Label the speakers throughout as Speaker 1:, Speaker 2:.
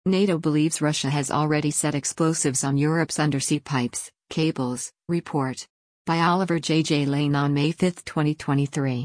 Speaker 1: NATO believes Russia has already set explosives on Europe's undersea pipes, cables, report. By Oliver J. Lane on May 5, 2023.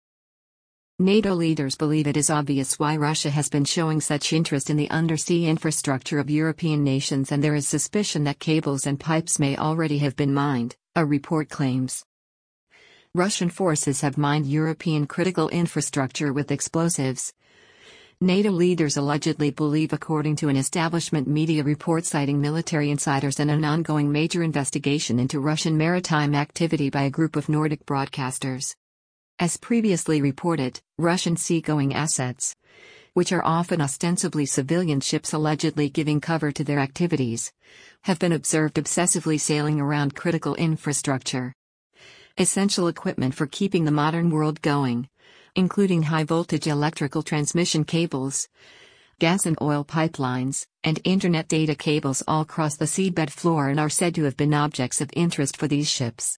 Speaker 1: NATO leaders believe it is obvious why Russia has been showing such interest in the undersea infrastructure of European nations, and there is suspicion that cables and pipes may already have been mined, a report claims. Russian forces have mined European critical infrastructure with explosives. NATO leaders allegedly believe, according to an establishment media report citing military insiders and an ongoing major investigation into Russian maritime activity by a group of Nordic broadcasters. As previously reported, Russian seagoing assets, which are often ostensibly civilian ships allegedly giving cover to their activities, have been observed obsessively sailing around critical infrastructure. Essential equipment for keeping the modern world going, including high-voltage electrical transmission cables, gas and oil pipelines, and internet data cables all cross the seabed floor and are said to have been objects of interest for these ships.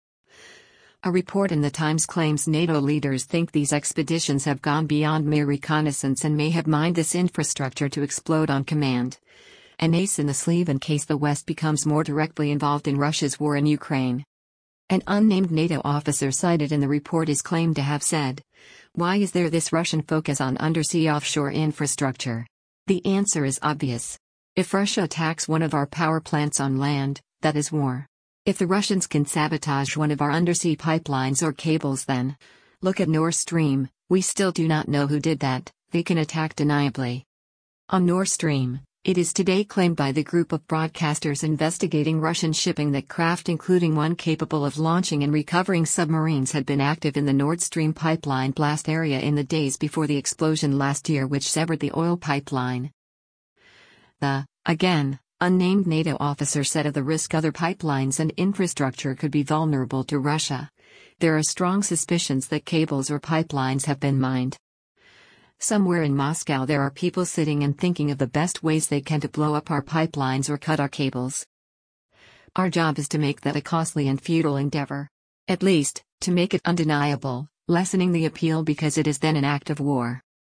Speaker 1: A report in The Times claims NATO leaders think these expeditions have gone beyond mere reconnaissance and may have mined this infrastructure to explode on command. An ace in the sleeve in case the West becomes more directly involved in Russia's war in Ukraine. An unnamed NATO officer cited in the report is claimed to have said, "Why is there this Russian focus on undersea offshore infrastructure? The answer is obvious. If Russia attacks one of our power plants on land, that is war. If the Russians can sabotage one of our undersea pipelines or cables, then look at Nord Stream. We still do not know who did that. They can attack deniably." On Nord Stream, it is today claimed by the group of broadcasters investigating Russian shipping that craft, including one capable of launching and recovering submarines, had been active in the Nord Stream pipeline blast area in the days before the explosion last year, which severed the oil pipeline. The, again, unnamed NATO officer said of the risk other pipelines and infrastructure could be vulnerable to Russia. There are strong suspicions that cables or pipelines have been mined. Somewhere in Moscow there are people sitting and thinking of the best ways they can to blow up our pipelines or cut our cables. Our job is to make that a costly and futile endeavor. At least, to make it undeniable, lessening the appeal because it is then an act of war.